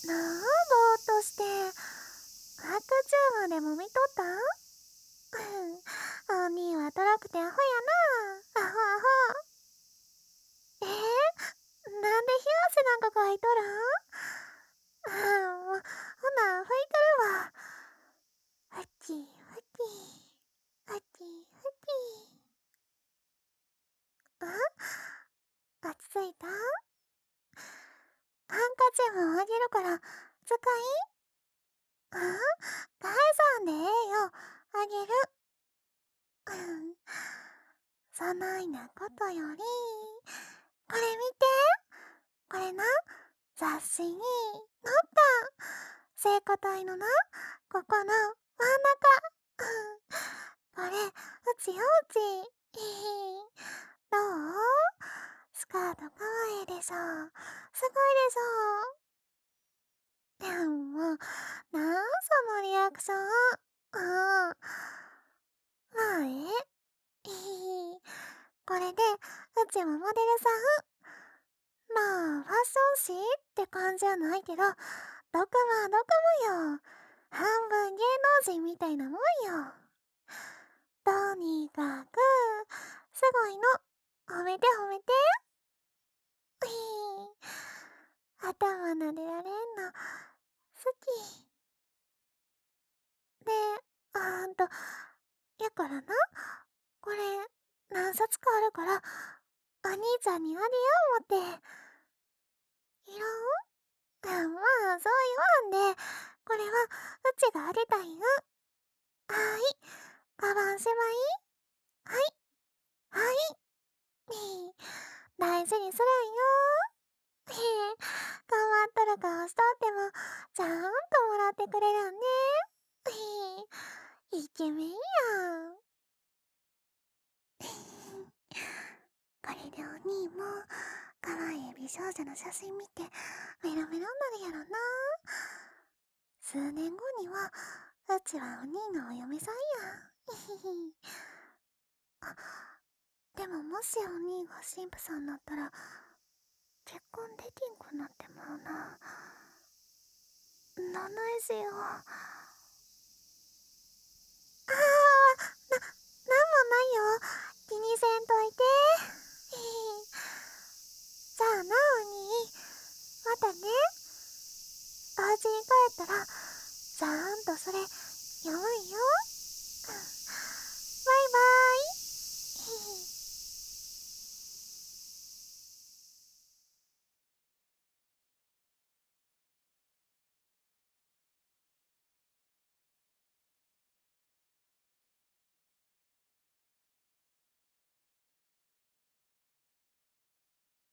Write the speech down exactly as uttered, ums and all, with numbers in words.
なあ、ぼーっとして。赤ちゃんまでも見とったん？お兄はトラクテアホやな。アホアホ。えー、なんで冷や汗なんかかいとらん？ああ、もう、ほな、拭いてるわ。ふきふき。ふきふき。あ、落ち着いた？ハンカチもあげるから、使い？あ、返さんでええよ。あげる。うん。そないなことより、これ見て。これな、雑誌に載ったん。聖歌隊のな、ここの真ん中。これ、うちうち。どう？スカートかわいいでしょ。すごいでしょ。でも、なんそのリアクション。うん。まあええ。これで、うちもモデルさん。まあ、ファッション誌って感じじゃないけど、どこもどこもよ。半分芸能人みたいなもんよ。とにかく、すごいの。褒めて褒めて。うひー。頭撫でられんの、好き。で、あーんと、やからな、これ、何冊かあるから、お兄ちゃんにあげよう思って。いらん？あ、まあ、そう言わんで、これは、うちがあげたいん。はーい。カバンしまい？はい。はい。ねえ、大事にするんよ。へえ、変わっとる顔しとっても、ちゃんともらってくれるんね。へえ、イケメンやん。これでお兄も、可愛い美少女の写真見て、メロメロになるやろな。数年後には、うちはお兄のお嫁さんや。あ、でももしお兄が神父さんだったら、結婚できんくなってまうな。どないしよう。ああ、な、なんもないよ。気にせんといて。じゃあな、お兄。またね。お家に帰ったら、ちゃんとそれ、読むんよ。